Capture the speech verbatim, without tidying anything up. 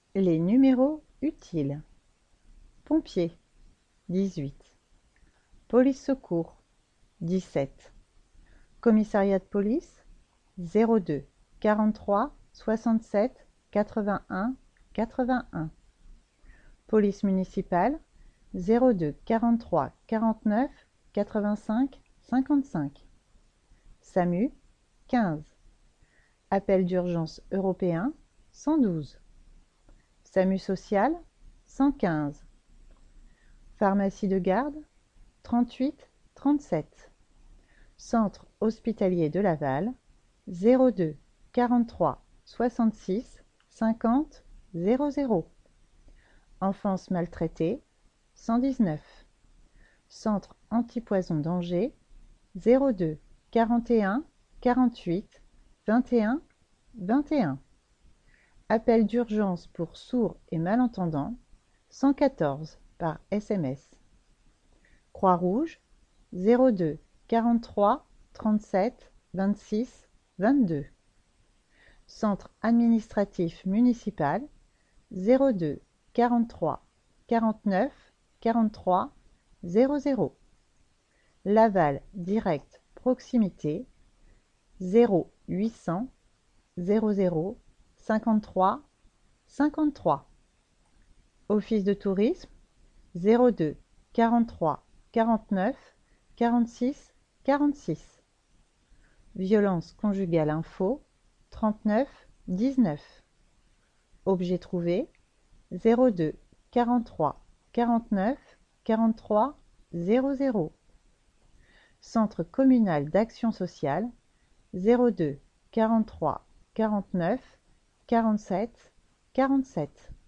Les numéros utiles. Pompiers, dix-huit. Police secours, dix-sept. Commissariat de police, zéro deux quarante-trois soixante-sept quatre-vingt-un quatre-vingt-un. Police municipale, zéro deux quarante-trois quarante-neuf quatre-vingt-cinq cinquante-cinq. SAMU, quinze. Appel d'urgence européen, cent douze. SAMU social, cent quinze. Pharmacie de garde, trente-huit trente-sept. Centre hospitalier de Laval, zéro deux quarante-trois soixante-six cinquante zéro zéro. Enfance maltraitée, cent dix-neuf. Centre antipoison d'Angers, zéro deux quarante et un quarante-huit vingt et un vingt et un. Appel d'urgence pour sourds et malentendants, cent quatorze par S M S. Croix-Rouge, zéro deux quarante-trois trente-sept vingt-six vingt-deux. Centre administratif municipal, zéro deux quarante-trois quarante-neuf quarante-trois zéro zéro. Laval direct proximité, zéro huit cents zéro zéro cinquante-trois cinquante-trois. Office de tourisme, zéro deux quarante-trois quarante-neuf quarante-six quarante-six. Violence conjugale info, trente-neuf dix-neuf. Objet trouvé, zéro deux quarante-trois quarante-neuf quarante-trois zéro zéro. Centre communal d'action sociale, zéro deux quarante-trois quarante-neuf quarante-sept quarante-sept.